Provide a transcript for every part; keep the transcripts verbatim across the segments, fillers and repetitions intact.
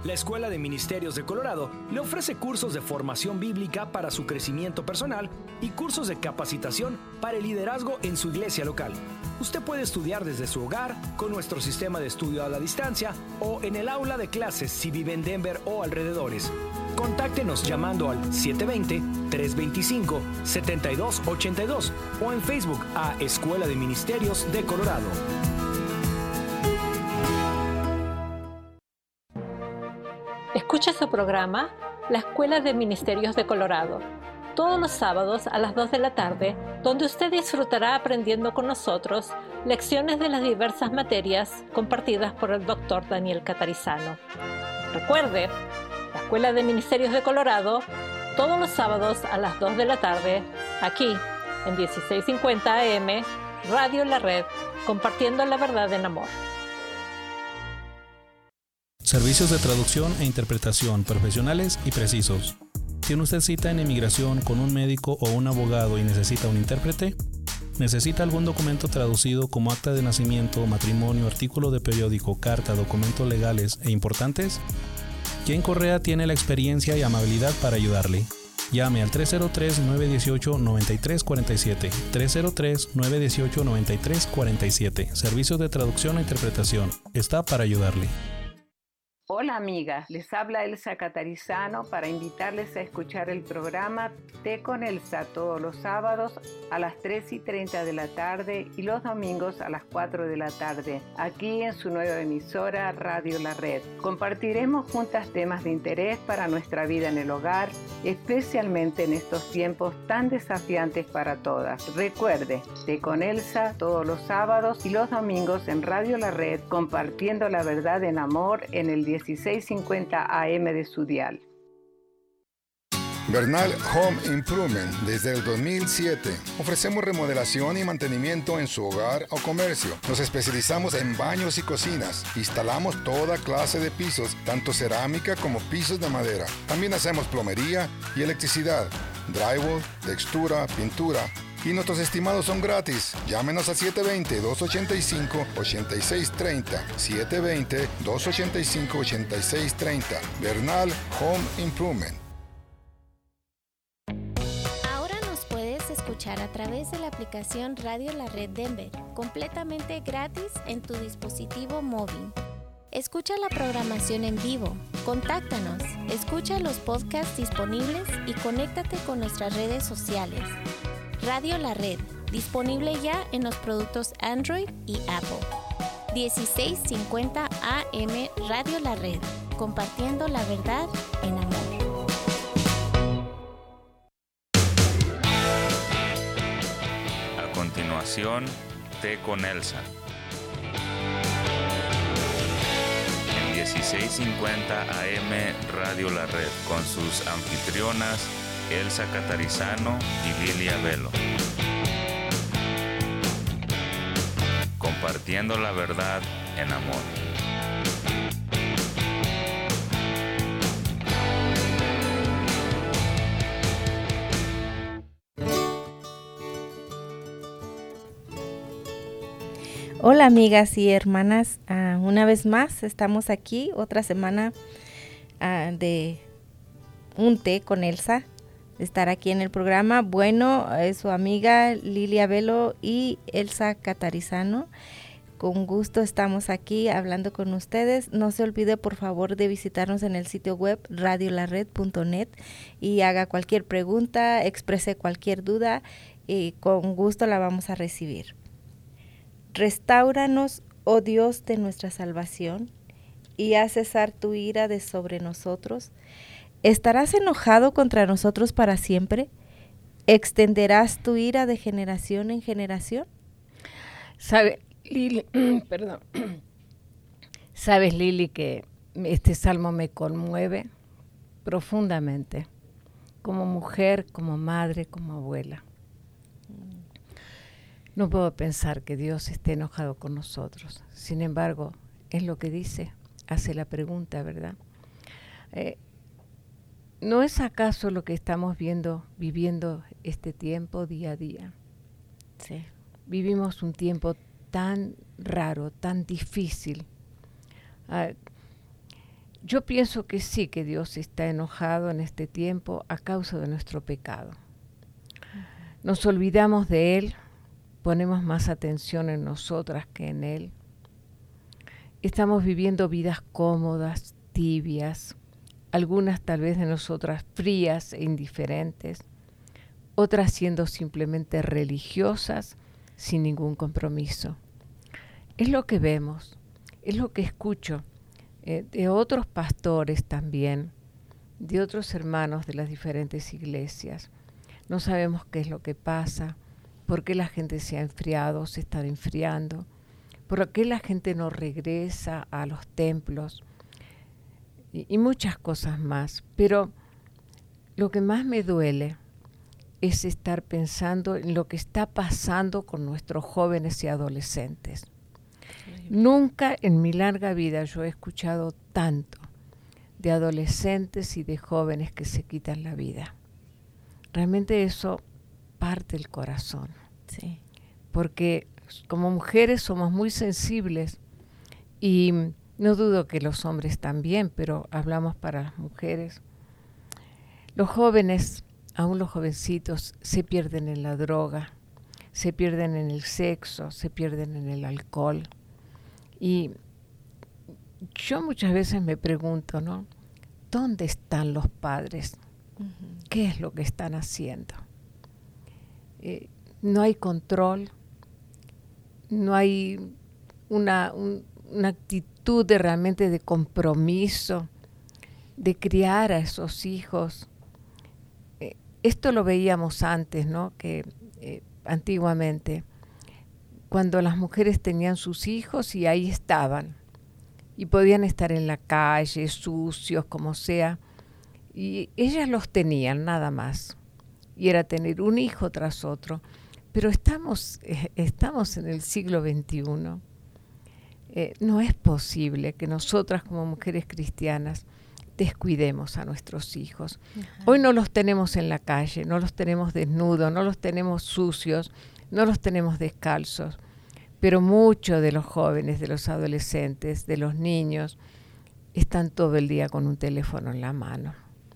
La Escuela de Ministerios de Colorado le ofrece cursos de formación bíblica para su crecimiento personal y cursos de capacitación para el liderazgo en su iglesia local. Usted puede estudiar desde su hogar, con nuestro sistema de estudio a la distancia o en el aula de clases si vive en Denver o alrededores. Contáctenos llamando al siete dos cero, tres dos cinco, siete dos ocho dos o en Facebook a Escuela de Ministerios de Colorado. Escucha su programa La Escuela de Ministerios de Colorado, todos los sábados a las dos de la tarde, donde usted disfrutará aprendiendo con nosotros lecciones de las diversas materias compartidas por el doctor Daniel Catarizano. Recuerde, La Escuela de Ministerios de Colorado, todos los sábados a las dos de la tarde, aquí en dieciséis cincuenta A M, Radio La Red, compartiendo la verdad en amor. Servicios de traducción e interpretación profesionales y precisos. ¿Tiene usted cita en inmigración con un médico o un abogado y necesita un intérprete? ¿Necesita algún documento traducido como acta de nacimiento, matrimonio, artículo de periódico, carta, documentos legales e importantes? Jen Correa tiene la experiencia y amabilidad para ayudarle. Llame al tres cero tres, nueve uno ocho, nueve tres cuatro siete, tres cero tres, nueve uno ocho, nueve tres cuatro siete. Servicios de traducción e interpretación. Está para ayudarle. Hola amigas, les habla Elsa Catarizano para invitarles a escuchar el programa Té con Elsa todos los sábados a las tres y treinta de la tarde y los domingos a las cuatro de la tarde, aquí en su nueva emisora Radio La Red. Compartiremos juntas temas de interés para nuestra vida en el hogar, especialmente en estos tiempos tan desafiantes para todas. Recuerde, Té con Elsa todos los sábados y los domingos en Radio La Red, compartiendo la verdad en amor en el dieciséis cincuenta A M de su dial. Bernal Home Improvement. Desde el dos mil siete ofrecemos remodelación y mantenimiento en su hogar o comercio. Nos especializamos en baños y cocinas. Instalamos toda clase de pisos, tanto cerámica como pisos de madera. También hacemos plomería y electricidad, drywall, textura, pintura. Y nuestros estimados son gratis. Llámenos a siete dos cero, dos ocho cinco, ocho seis tres cero. siete dos cero, dos ocho cinco, ocho seis tres cero. Bernal Home Improvement. Ahora nos puedes escuchar a través de la aplicación Radio La Red Denver, completamente gratis en tu dispositivo móvil. Escucha la programación en vivo, contáctanos, escucha los podcasts disponibles y conéctate con nuestras redes sociales. Radio La Red, disponible ya en los productos Android y Apple. dieciséis cincuenta A M Radio La Red, compartiendo la verdad en amor. A continuación, Té con Elsa. En dieciséis cincuenta A M Radio La Red, con sus anfitrionas Elsa Catarizano y Lilia Velo. Compartiendo la verdad en amor. Hola amigas y hermanas, uh, una vez más estamos aquí, otra semana uh, de un té con Elsa. Estar aquí en el programa. Bueno, es su amiga Lilia Velo y Elsa Catarizano. Con gusto estamos aquí hablando con ustedes. No se olvide por favor de visitarnos en el sitio web radio la red punto net y haga cualquier pregunta, exprese cualquier duda y con gusto la vamos a recibir. Restáuranos, oh Dios de nuestra salvación, y haz cesar tu ira de sobre nosotros. ¿Estarás enojado contra nosotros para siempre? ¿Extenderás tu ira de generación en generación? Sabe, Lili, perdón. Sabes, Lili, que este salmo me conmueve profundamente, como mujer, como madre, como abuela. No puedo pensar que Dios esté enojado con nosotros. Sin embargo, es lo que dice, hace la pregunta, ¿verdad? Eh, ¿No es acaso lo que estamos viendo, viviendo este tiempo día a día? Sí. Vivimos un tiempo tan raro, tan difícil. Uh, yo pienso que sí, que Dios está enojado en este tiempo a causa de nuestro pecado. Nos olvidamos de Él, ponemos más atención en nosotras que en Él. Estamos viviendo vidas cómodas, tibias, algunas tal vez de nosotras frías e indiferentes, otras siendo simplemente religiosas sin ningún compromiso. Es lo que vemos, es lo que escucho eh, de otros pastores también, de otros hermanos de las diferentes iglesias. No sabemos qué es lo que pasa, por qué la gente se ha enfriado, se está enfriando, por qué la gente no regresa a los templos y, y muchas cosas más. Pero lo que más me duele es estar pensando en lo que está pasando con nuestros jóvenes y adolescentes. Nunca en mi larga vida yo he escuchado tanto de adolescentes y de jóvenes que se quitan la vida. Realmente eso parte el corazón. Sí. Porque como mujeres somos muy sensibles y no dudo que los hombres también, pero hablamos para las mujeres. Los jóvenes, aún los jovencitos, se pierden en la droga, se pierden en el sexo, se pierden en el alcohol. Y yo muchas veces me pregunto, ¿no? ¿Dónde están los padres? Uh-huh. ¿Qué es lo que están haciendo? Eh, no hay control, no hay una, un, una actitud de realmente de compromiso, de criar a esos hijos. Eh, esto lo veíamos antes, ¿no? Que eh, antiguamente, cuando las mujeres tenían sus hijos y ahí estaban, y podían estar en la calle, sucios, como sea, y ellas los tenían nada más, y era tener un hijo tras otro. Pero estamos, eh, estamos en el siglo veintiuno. Eh, no es posible que nosotras como mujeres cristianas descuidemos a nuestros hijos. Ajá. Hoy no los tenemos en la calle, no los tenemos desnudos, no los tenemos sucios, no los tenemos descalzos. Pero muchos de los jóvenes, de los adolescentes, de los niños, están todo el día con un teléfono en la mano.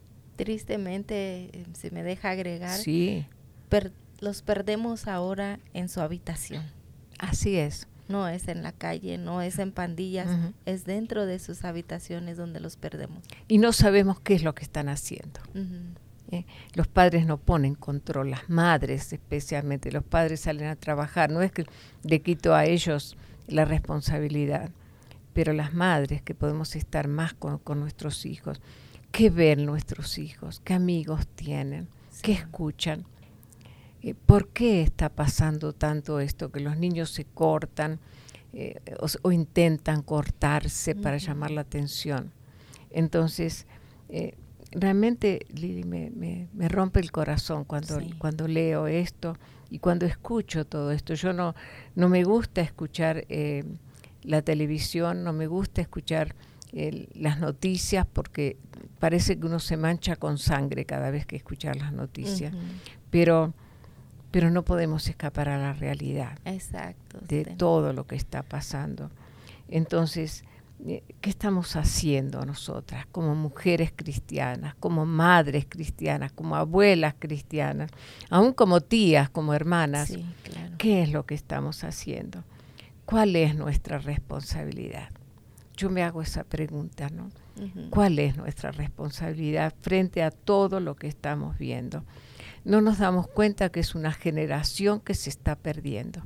Tristemente, se me deja agregar, sí. per, los perdemos ahora en su habitación. Así es. No es en la calle, no es en pandillas, uh-huh. es dentro de sus habitaciones donde los perdemos. Y no sabemos qué es lo que están haciendo. Uh-huh. Eh, los padres no ponen control, las madres especialmente, los padres salen a trabajar, no es que le quito a ellos la responsabilidad, pero las madres que podemos estar más con, con nuestros hijos, ¿qué ven nuestros hijos? ¿Qué amigos tienen? Sí. ¿Qué escuchan? Eh, ¿Por qué está pasando tanto esto? Que los niños se cortan eh, o, o intentan cortarse uh-huh. para llamar la atención. Entonces, eh, realmente, Lili, me, me, me rompe el corazón cuando, sí. cuando leo esto y cuando escucho todo esto. Yo no, no me gusta escuchar eh, la televisión, no me gusta escuchar eh, las noticias porque parece que uno se mancha con sangre cada vez que escucha las noticias. Uh-huh. Pero, pero no podemos escapar a la realidad. Exacto, de sí. todo lo que está pasando. Entonces, ¿qué estamos haciendo nosotras como mujeres cristianas, como madres cristianas, como abuelas cristianas, aún como tías, como hermanas? Sí, claro. ¿Qué es lo que estamos haciendo? ¿Cuál es nuestra responsabilidad? Yo me hago esa pregunta, ¿no? Uh-huh. ¿Cuál es nuestra responsabilidad frente a todo lo que estamos viendo? No nos damos cuenta que es una generación que se está perdiendo.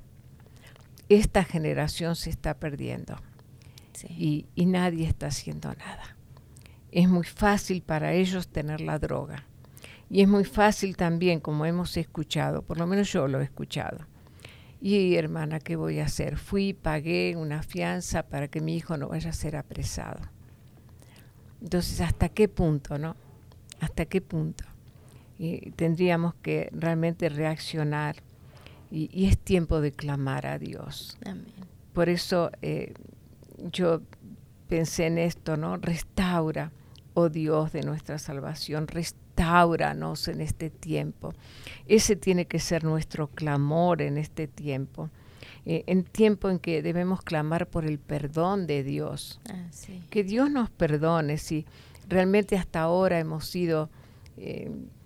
Esta generación se está perdiendo. Sí. Y, y nadie está haciendo nada. Es muy fácil para ellos tener la droga. Y es muy fácil también, como hemos escuchado, por lo menos yo lo he escuchado. Y hermana, ¿qué voy a hacer? Fui, pagué una fianza para que mi hijo no vaya a ser apresado. Entonces, ¿hasta qué punto, no? ¿Hasta qué punto? Y tendríamos que realmente reaccionar. Y, y es tiempo de clamar a Dios. Amén. Por eso eh, yo pensé en esto, ¿no? Restaura, oh Dios de nuestra salvación, restáuranos en este tiempo. Ese tiene que ser nuestro clamor en este tiempo. eh, en tiempo en que debemos clamar por el perdón de Dios. Ah, sí. Que Dios nos perdone si realmente hasta ahora hemos sido eh,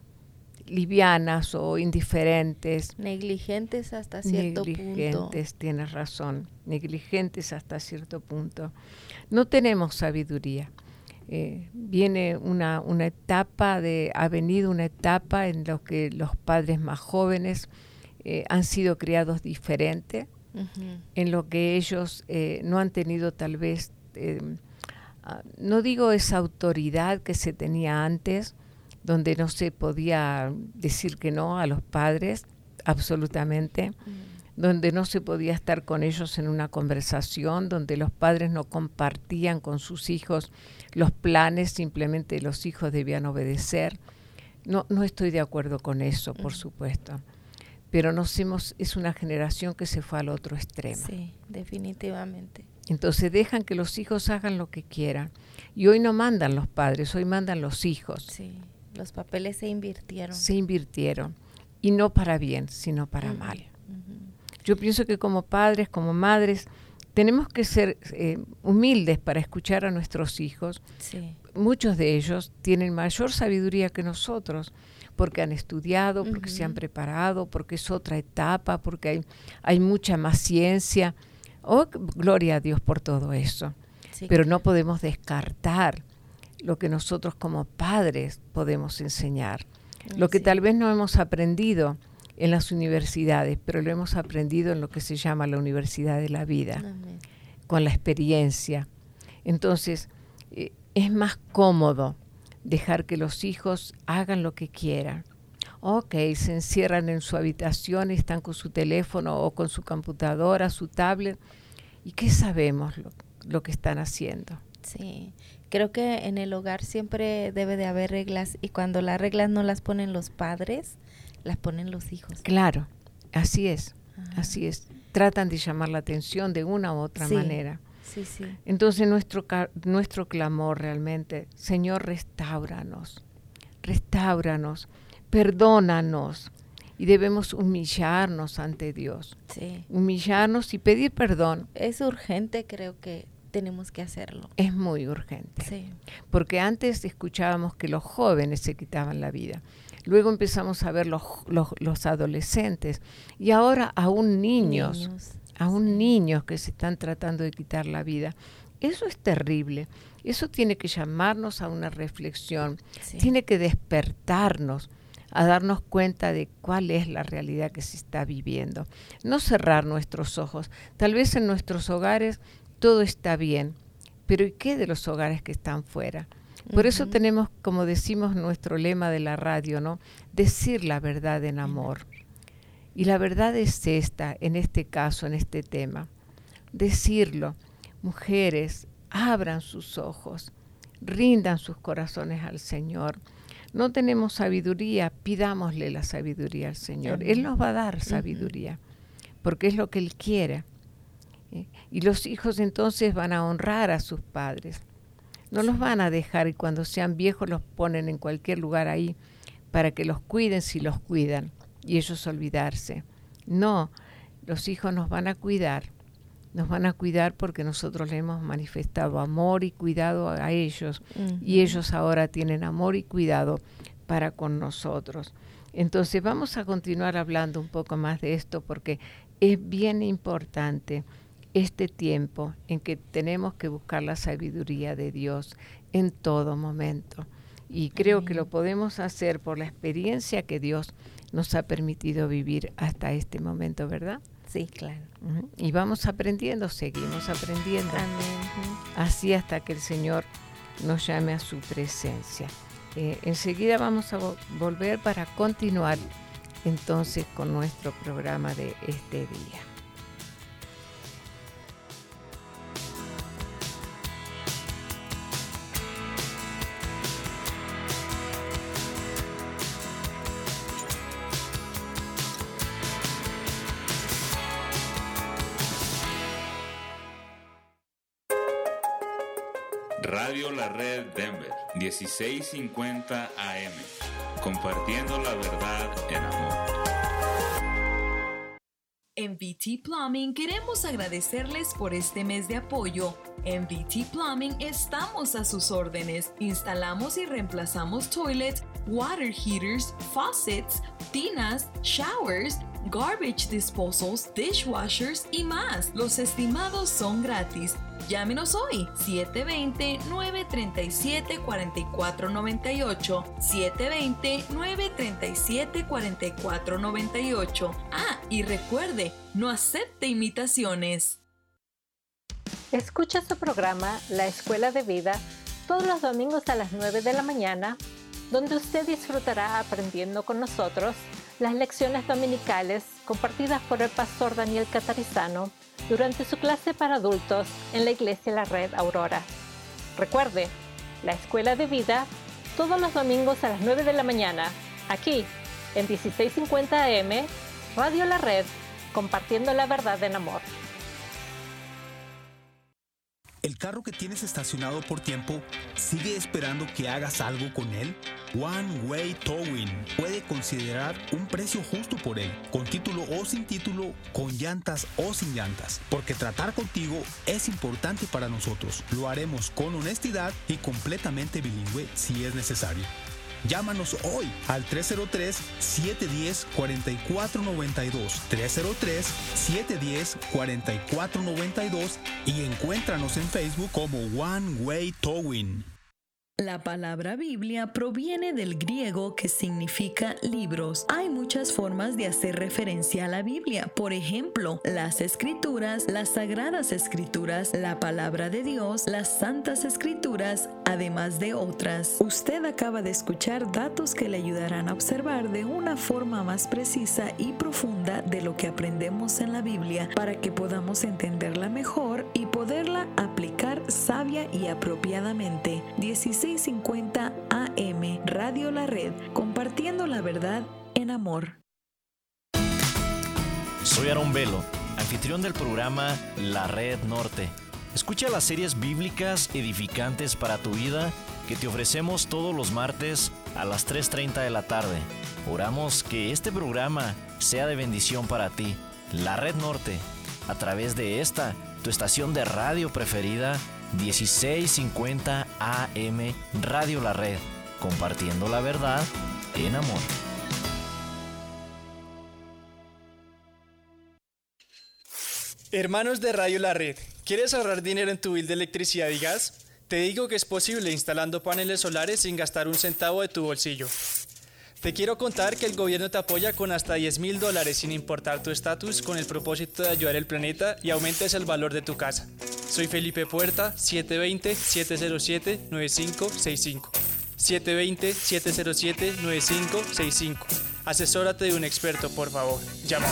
livianas o indiferentes. Negligentes hasta cierto negligentes, punto. Tienes razón, negligentes hasta cierto punto. No tenemos sabiduría. Eh, viene una, una etapa, de, ha venido una etapa en la que los padres más jóvenes eh, han sido criados diferente, uh-huh. en lo que ellos eh, no han tenido tal vez, eh, uh, no digo esa autoridad que se tenía antes, donde no se podía decir que no a los padres, absolutamente, uh-huh. donde no se podía estar con ellos en una conversación, donde los padres no compartían con sus hijos los planes, simplemente los hijos debían obedecer. No, no estoy de acuerdo con eso, por uh-huh. supuesto, pero nos hemos, es una generación que se fue al otro extremo. Sí, definitivamente. Entonces dejan que los hijos hagan lo que quieran. Y hoy no mandan los padres, hoy mandan los hijos. Sí, los papeles se invirtieron. Se invirtieron, y no para bien, sino para uh-huh. mal. Uh-huh. Yo pienso que como padres, como madres, tenemos que ser eh, humildes para escuchar a nuestros hijos. Sí. Muchos de ellos tienen mayor sabiduría que nosotros, porque han estudiado, porque uh-huh. se han preparado, porque es otra etapa, porque hay, hay mucha más ciencia. Oh, gloria a Dios por todo eso. Sí, Pero claro. no podemos descartar lo que nosotros como padres podemos enseñar. Sí. Lo que tal vez no hemos aprendido en las universidades, pero lo hemos aprendido en lo que se llama la universidad de la vida, Amén. Con la experiencia. Entonces, eh, es más cómodo dejar que los hijos hagan lo que quieran. Ok, se encierran en su habitación y están con su teléfono o con su computadora, su tablet. ¿Y qué sabemos lo, lo que están haciendo? Sí, creo que en el hogar siempre debe de haber reglas, y cuando las reglas no las ponen los padres, las ponen los hijos. Claro, así es, Ajá. así es. Tratan de llamar la atención de una u otra sí, manera. Sí, sí. Entonces nuestro, nuestro clamor realmente, Señor, restáuranos, restáuranos, perdónanos. Y debemos humillarnos ante Dios. Sí. Humillarnos y pedir perdón. Es urgente, creo que tenemos que hacerlo. Es muy urgente. Sí. Porque antes escuchábamos que los jóvenes se quitaban la vida. Luego empezamos a ver los, los, los adolescentes. Y ahora aún niños. Niños. Aún sí. niños que se están tratando de quitar la vida. Eso es terrible. Eso tiene que llamarnos a una reflexión. Sí. Tiene que despertarnos a darnos cuenta de cuál es la realidad que se está viviendo. No cerrar nuestros ojos. Tal vez en nuestros hogares todo está bien, pero ¿y qué de los hogares que están fuera? Por uh-huh. eso tenemos, como decimos nuestro lema de la radio, ¿no? Decir la verdad en amor. Y la verdad es esta, en este caso, en este tema. Decirlo. Mujeres, abran sus ojos, rindan sus corazones al Señor. No tenemos sabiduría, pidámosle la sabiduría al Señor. Uh-huh. Él nos va a dar sabiduría, uh-huh. porque es lo que Él quiere. ¿Eh? Y los hijos entonces van a honrar a sus padres. No sí. los van a dejar, y cuando sean viejos los ponen en cualquier lugar ahí para que los cuiden si los cuidan, y ellos olvidarse. No, los hijos nos van a cuidar. Nos van a cuidar porque nosotros le hemos manifestado amor y cuidado a ellos. Uh-huh. Y ellos ahora tienen amor y cuidado para con nosotros. Entonces vamos a continuar hablando un poco más de esto, porque es bien importante este tiempo en que tenemos que buscar la sabiduría de Dios en todo momento. Y creo uh-huh. que lo podemos hacer por la experiencia que Dios nos ha permitido vivir hasta este momento, ¿verdad? Sí, claro. Uh-huh. Y vamos aprendiendo, seguimos aprendiendo. Amén. Así hasta que el Señor nos llame a su presencia. Eh, enseguida vamos a vo- volver para continuar entonces con nuestro programa de este día. Radio La Red Denver, dieciséis cincuenta A M, compartiendo la verdad en amor. En V T Plumbing queremos agradecerles por este mes de apoyo. En V T Plumbing estamos a sus órdenes. Instalamos y reemplazamos toilets, water heaters, faucets, tinas, showers, garbage disposals, dishwashers y más. Los estimados son gratis. Llámenos hoy, siete dos cero, nueve tres siete, cuatro cuatro nueve ocho, siete dos cero, nueve tres siete, cuatro cuatro nueve ocho. Ah, y recuerde, no acepte imitaciones. Escucha su programa La Escuela de Vida todos los domingos a las nueve de la mañana, donde usted disfrutará aprendiendo con nosotros las lecciones dominicales compartidas por el pastor Daniel Catarizano durante su clase para adultos en la Iglesia La Red Aurora. Recuerde, La Escuela de Vida todos los domingos a las nueve de la mañana, aquí en dieciséis cincuenta A M, Radio La Red, compartiendo la verdad en amor. ¿El carro que tienes estacionado por tiempo sigue esperando que hagas algo con él? One Way Towing puede considerar un precio justo por él, con título o sin título, con llantas o sin llantas, porque tratar contigo es importante para nosotros. Lo haremos con honestidad y completamente bilingüe si es necesario. Llámanos hoy al tres cero tres, siete uno cero, cuatro cuatro nueve dos, tres cero tres, siete uno cero, cuatro cuatro nueve dos y encuéntranos en Facebook como One Way Towing. La palabra Biblia proviene del griego que significa libros. Hay muchas formas de hacer referencia a la Biblia. Por ejemplo, las Escrituras, las Sagradas Escrituras, la Palabra de Dios, las Santas Escrituras, además de otras. Usted acaba de escuchar datos que le ayudarán a observar de una forma más precisa y profunda de lo que aprendemos en la Biblia para que podamos entenderla mejor y poderla aplicar sabia y apropiadamente. dieciséis cincuenta A M, Radio La Red, compartiendo la verdad en amor. Soy Aarón Velo, anfitrión del programa La Red Norte. Escucha las series bíblicas edificantes para tu vida que te ofrecemos todos los martes a las tres treinta de la tarde. Oramos que este programa sea de bendición para ti. La Red Norte, a través de esta, tu estación de radio preferida, dieciséis cincuenta A M, Radio La Red, compartiendo la verdad en amor. Hermanos de Radio La Red, ¿quieres ahorrar dinero en tu bill de electricidad y gas? Te digo que es posible instalando paneles solares sin gastar un centavo de tu bolsillo. Te quiero contar que el gobierno te apoya con hasta diez mil dólares sin importar tu estatus, con el propósito de ayudar al planeta y aumentes el valor de tu casa. Soy Felipe Puerta, siete dos cero, siete cero siete, nueve cinco seis cinco. siete dos cero, siete cero siete, nueve cinco seis cinco. Asesórate de un experto, por favor. Llama.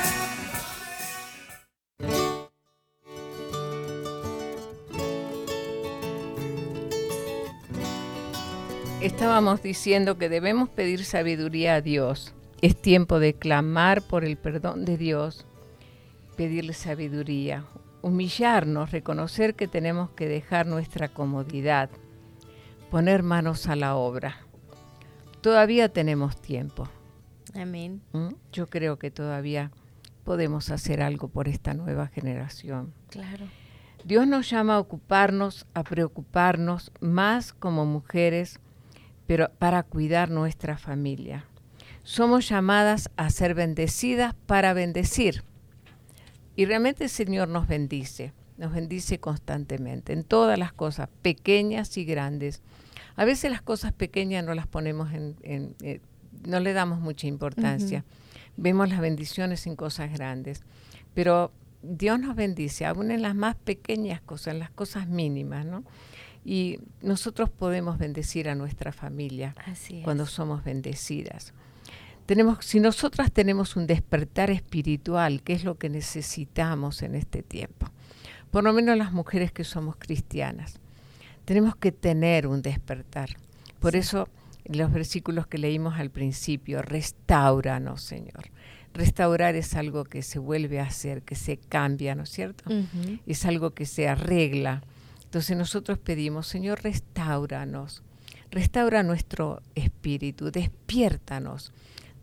Estábamos diciendo que debemos pedir sabiduría a Dios. Es tiempo de clamar por el perdón de Dios, pedirle sabiduría, humillarnos, reconocer que tenemos que dejar nuestra comodidad, poner manos a la obra. Todavía tenemos tiempo. Amén. ¿Mm? Yo creo que todavía podemos hacer algo por esta nueva generación. Claro. Dios nos llama a ocuparnos, a preocuparnos más como mujeres, pero para cuidar nuestra familia. Somos llamadas a ser bendecidas para bendecir. Y realmente el Señor nos bendice, nos bendice constantemente, en todas las cosas, pequeñas y grandes. A veces las cosas pequeñas no las ponemos en, en eh, no le damos mucha importancia. Uh-huh. Vemos las bendiciones en cosas grandes. Pero Dios nos bendice, aún en las más pequeñas cosas, en las cosas mínimas, ¿no? Y nosotros podemos bendecir a nuestra familia cuando somos bendecidas. Tenemos, si nosotras tenemos un despertar espiritual, que es lo que necesitamos en este tiempo, por lo menos las mujeres que somos cristianas, tenemos que tener un despertar. Por sí. eso, los versículos que leímos al principio, restáuranos, Señor. Restaurar es algo que se vuelve a hacer, que se cambia, ¿no es cierto? Uh-huh. Es algo que se arregla. Entonces nosotros pedimos, Señor, restáuranos, restaura nuestro espíritu, despiértanos,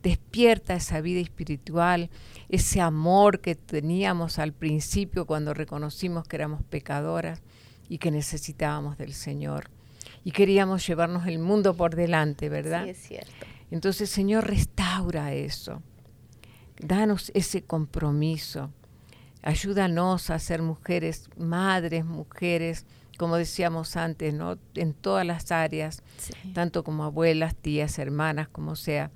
despierta esa vida espiritual, ese amor que teníamos al principio cuando reconocimos que éramos pecadoras y que necesitábamos del Señor. Y queríamos llevarnos el mundo por delante, ¿verdad? Sí, es cierto. Entonces, Señor, restaura eso. Danos ese compromiso. Ayúdanos a ser mujeres, madres, mujeres, como decíamos antes, ¿no? En todas las áreas, sí. Tanto como abuelas, tías, hermanas, como sea.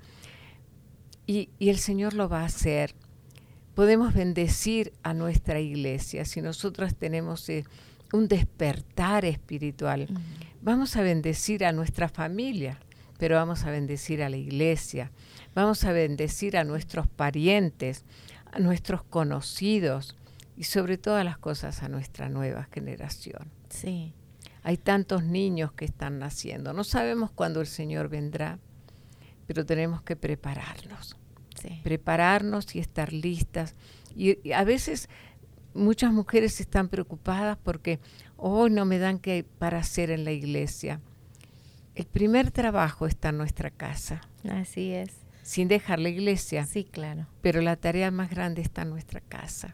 Y, y el Señor lo va a hacer. Podemos bendecir a nuestra iglesia. Si nosotras tenemos eh, un despertar espiritual, uh-huh. Vamos a bendecir a nuestra familia, pero vamos a bendecir a la iglesia. Vamos a bendecir a nuestros parientes, a nuestros conocidos y sobre todas las cosas a nuestra nueva generación. Sí. Hay tantos niños que están naciendo. No sabemos cuándo el Señor vendrá, pero tenemos que prepararnos. Sí. Prepararnos y estar listas. Y, y a veces muchas mujeres están preocupadas porque hoy oh, no me dan qué para hacer en la iglesia. El primer trabajo está en nuestra casa. Así es. Sin dejar la iglesia. Sí, claro. Pero la tarea más grande está en nuestra casa.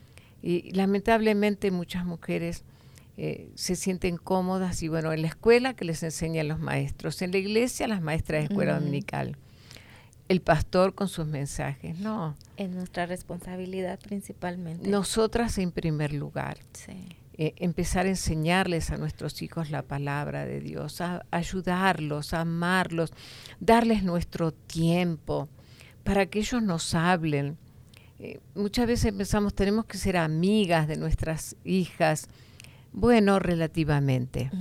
Y lamentablemente muchas mujeres eh, se sienten cómodas y bueno, en la escuela que les enseñan los maestros, en la iglesia las maestras de escuela uh-huh. dominical, el pastor con sus mensajes. No. Es nuestra responsabilidad principalmente. Nosotras en primer lugar. Sí. Eh, empezar a enseñarles a nuestros hijos la palabra de Dios, a, a ayudarlos, a amarlos, darles nuestro tiempo para que ellos nos hablen. Eh, muchas veces pensamos, tenemos que ser amigas de nuestras hijas. Bueno, relativamente.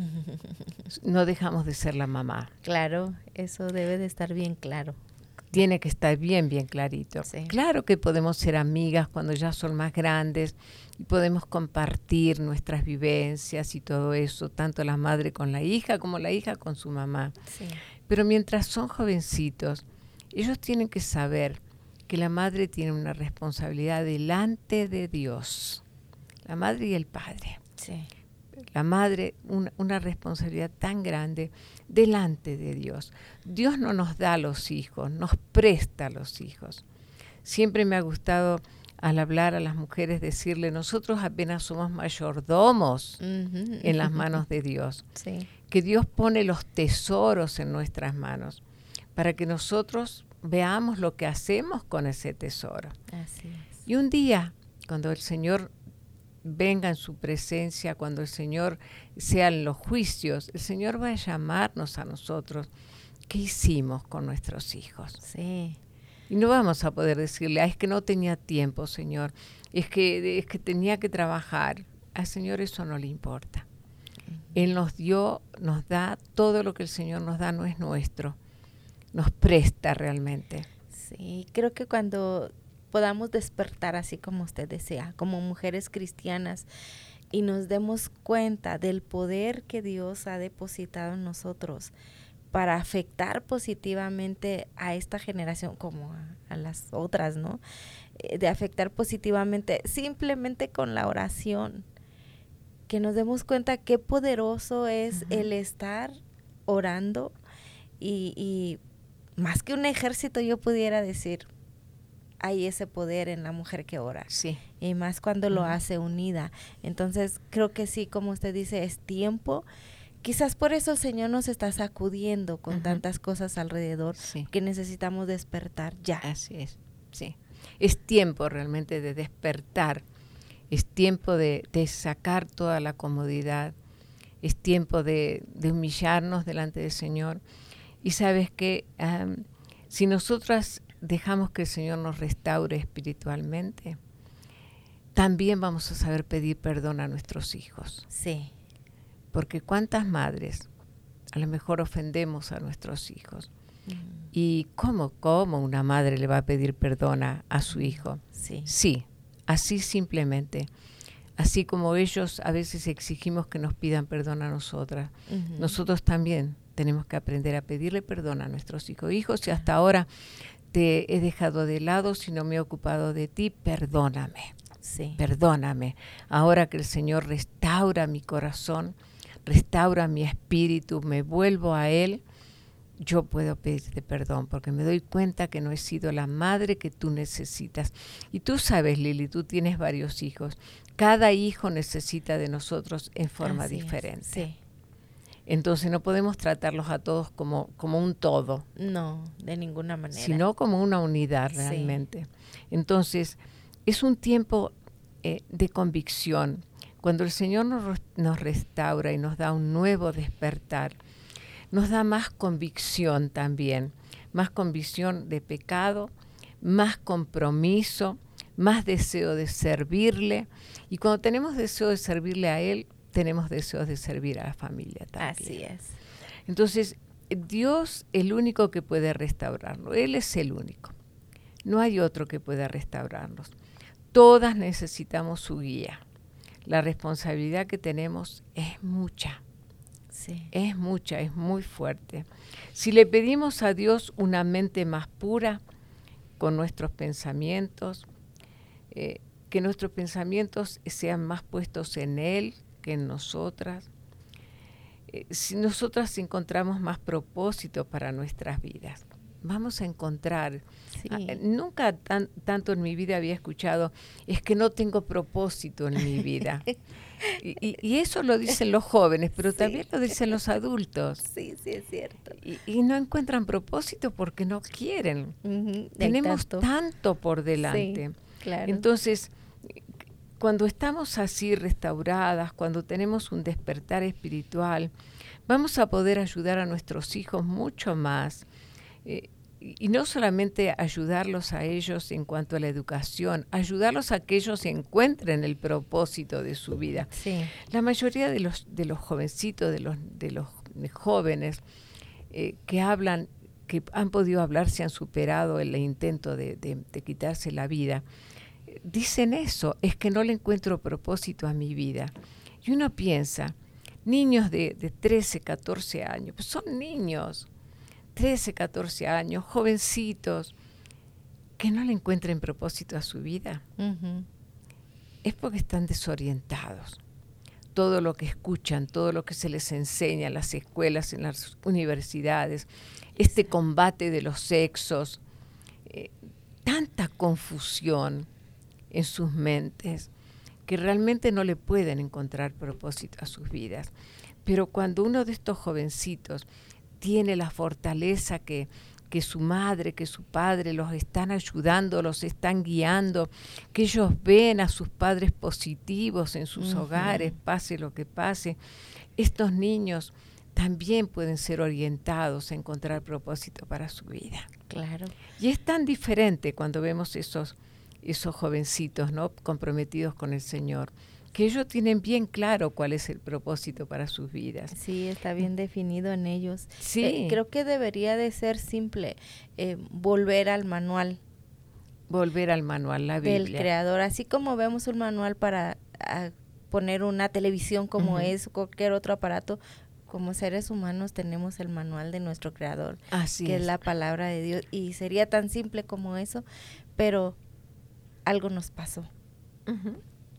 No dejamos de ser la mamá. Claro, eso debe de estar bien claro. Tiene que estar bien, bien clarito. Sí. Claro que podemos ser amigas cuando ya son más grandes y podemos compartir nuestras vivencias y todo eso, tanto la madre con la hija como la hija con su mamá. Sí. Pero mientras son jovencitos, ellos tienen que saber que la madre tiene una responsabilidad delante de Dios, la madre y el padre. Sí. La madre, una, una responsabilidad tan grande delante de Dios. Dios no nos da los hijos, nos presta los hijos. Siempre me ha gustado al hablar a las mujeres decirle, nosotros apenas somos mayordomos uh-huh. en las manos de Dios. Sí. Que Dios pone los tesoros en nuestras manos para que nosotros veamos lo que hacemos con ese tesoro. Así es. Y un día, cuando el Señor venga en su presencia, cuando el Señor sea en los juicios, el Señor va a llamarnos a nosotros. ¿Qué hicimos con nuestros hijos? Sí. Y no vamos a poder decirle, ah, es que no tenía tiempo, Señor, es que, es que tenía que trabajar. Al Señor eso no le importa. Uh-huh. Él nos dio, nos da, todo lo que el Señor nos da no es nuestro, nos presta realmente. Sí, creo que cuando podamos despertar, así como usted decía, como mujeres cristianas, y nos demos cuenta del poder que Dios ha depositado en nosotros para afectar positivamente a esta generación, como a, a las otras, ¿no? Eh, de afectar positivamente simplemente con la oración, que nos demos cuenta qué poderoso es uh-huh. el estar orando y, y más que un ejército, yo pudiera decir, hay ese poder en la mujer que ora. Sí. Y más cuando uh-huh. lo hace unida. Entonces, creo que sí, como usted dice, es tiempo. Quizás por eso el Señor nos está sacudiendo con uh-huh. tantas cosas alrededor, sí. que necesitamos despertar ya. Así es, sí. Es tiempo realmente de despertar. Es tiempo de, de sacar toda la comodidad. Es tiempo de, de humillarnos delante del Señor. Y sabes que um, si nosotras dejamos que el Señor nos restaure espiritualmente, también vamos a saber pedir perdón a nuestros hijos. Sí. Porque cuántas madres a lo mejor ofendemos a nuestros hijos. Mm. ¿Y cómo, cómo una madre le va a pedir perdón a, a su hijo? Sí. Sí, así simplemente. Así como ellos a veces exigimos que nos pidan perdón a nosotras, uh-huh. nosotros también tenemos que aprender a pedirle perdón a nuestros hijos. Hijos, si hasta ahora te he dejado de lado, si no me he ocupado de ti, perdóname. Sí. Perdóname. Ahora que el Señor restaura mi corazón, restaura mi espíritu, me vuelvo a Él, yo puedo pedirte perdón porque me doy cuenta que no he sido la madre que tú necesitas. Y tú sabes, Lili, tú tienes varios hijos. Cada hijo necesita de nosotros en forma Así diferente. Es, sí. Entonces no podemos tratarlos a todos como, como un todo. No, de ninguna manera. Sino como una unidad realmente. Sí. Entonces, es un tiempo eh, de convicción. Cuando el Señor nos, nos restaura y nos da un nuevo despertar, nos da más convicción también, más convicción de pecado, más compromiso, más deseo de servirle. Y cuando tenemos deseo de servirle a Él, tenemos deseos de servir a la familia también. Así es. Entonces, Dios es el único que puede restaurarnos. Él es el único. No hay otro que pueda restaurarnos. Todas necesitamos su guía. La responsabilidad que tenemos es mucha. Sí. Es mucha, es muy fuerte. Si le pedimos a Dios una mente más pura con nuestros pensamientos, eh, que nuestros pensamientos sean más puestos en Él que en nosotras, eh, si nosotras encontramos más propósito para nuestras vidas, vamos a encontrar. Sí. Ah, nunca tan, tanto en mi vida había escuchado, es que no tengo propósito en mi vida. y, y, y eso lo dicen los jóvenes, pero sí, también lo dicen los adultos. Sí, sí, es cierto. Y, y no encuentran propósito porque no quieren. Uh-huh. Tenemos tanto. tanto por delante. Sí, claro. Entonces, cuando estamos así restauradas, cuando tenemos un despertar espiritual, vamos a poder ayudar a nuestros hijos mucho más. Eh, y no solamente ayudarlos a ellos en cuanto a la educación, ayudarlos a que ellos encuentren el propósito de su vida. Sí. La mayoría de los de los jovencitos, de los de los jóvenes eh, que hablan, que han podido hablar, se han superado el intento de, de, de quitarse la vida, eh, dicen eso, es que no le encuentro propósito a mi vida. Y uno piensa, niños de, de trece, catorce años, pues son niños, trece, catorce años, jovencitos, que no le encuentren propósito a su vida. Uh-huh. Es porque están desorientados. Todo lo que escuchan, todo lo que se les enseña en las escuelas, en las universidades, este combate de los sexos, eh, tanta confusión en sus mentes, que realmente no le pueden encontrar propósito a sus vidas. Pero cuando uno de estos jovencitos tiene la fortaleza que, que su madre, que su padre los están ayudando, los están guiando, que ellos ven a sus padres positivos en sus uh-huh. hogares, pase lo que pase, estos niños también pueden ser orientados a encontrar propósito para su vida. Claro. Y es tan diferente cuando vemos esos, esos jovencitos, ¿no?, comprometidos con el Señor, que ellos tienen bien claro cuál es el propósito para sus vidas. Sí, está bien definido en ellos. Sí. Eh, creo que debería de ser simple, eh, volver al manual. Volver al manual, la Biblia. Del Creador. Así como vemos un manual para a, poner una televisión como uh-huh. es, cualquier otro aparato, como seres humanos tenemos el manual de nuestro Creador. Así que es. es la palabra de Dios. Y sería tan simple como eso, pero algo nos pasó. Uh-huh.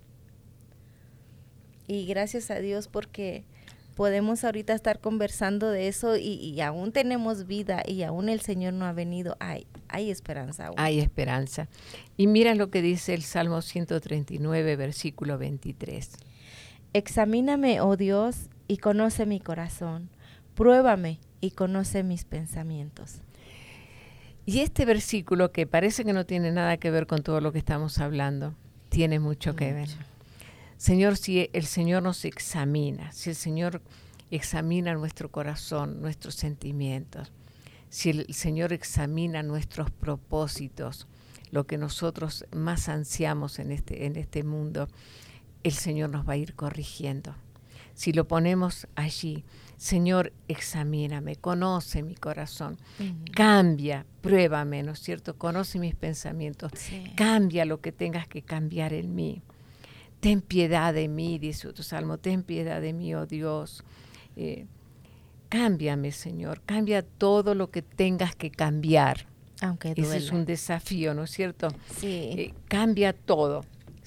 Y gracias a Dios porque podemos ahorita estar conversando de eso y, y aún tenemos vida y aún el Señor no ha venido. Hay, hay esperanza aún. Hay esperanza. Y mira lo que dice el Salmo ciento treinta y nueve, versículo veintitrés. Examíname, oh Dios, y conoce mi corazón. Pruébame y conoce mis pensamientos. Y este versículo, que parece que no tiene nada que ver con todo lo que estamos hablando, tiene mucho, mucho. que ver. Señor, si el Señor nos examina, si el Señor examina nuestro corazón, nuestros sentimientos, si el Señor examina nuestros propósitos, lo que nosotros más ansiamos en este, en este mundo, el Señor nos va a ir corrigiendo. Si lo ponemos allí, Señor, examíname, conoce mi corazón, uh-huh. cambia, pruébame, ¿no es cierto? Conoce mis pensamientos, sí. cambia lo que tengas que cambiar en mí. Ten piedad de mí, dice otro salmo, ten piedad de mí, oh Dios. Eh, cámbiame, Señor, cambia todo lo que tengas que cambiar. Aunque duela. Ese es un desafío, ¿no es cierto? Sí. Eh, cambia todo.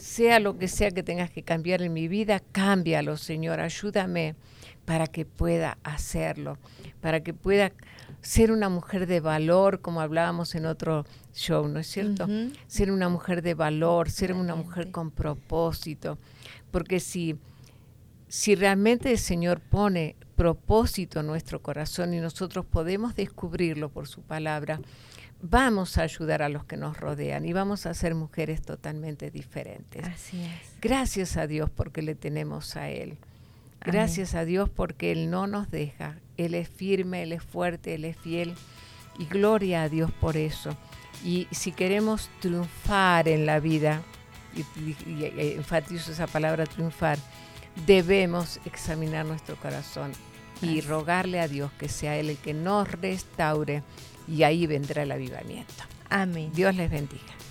sea lo que sea que tengas que cambiar en mi vida, cámbialo, Señor, ayúdame para que pueda hacerlo, para que pueda ser una mujer de valor, como hablábamos en otro show, ¿no es cierto? Uh-huh. Ser una mujer de valor, ser una mujer con propósito, porque si, si realmente el Señor pone propósito en nuestro corazón y nosotros podemos descubrirlo por su palabra, vamos a ayudar a los que nos rodean y vamos a ser mujeres totalmente diferentes. Así es. Gracias a Dios porque le tenemos a Él. Gracias Amén. A Dios porque Él no nos deja. Él es firme, Él es fuerte, Él es fiel. Y gloria a Dios por eso. Y si queremos triunfar en la vida, y, y, y, y enfatizo esa palabra triunfar, debemos examinar nuestro corazón y Así. Rogarle a Dios que sea Él el que nos restaure. Y ahí vendrá el avivamiento. Amén. Dios les bendiga.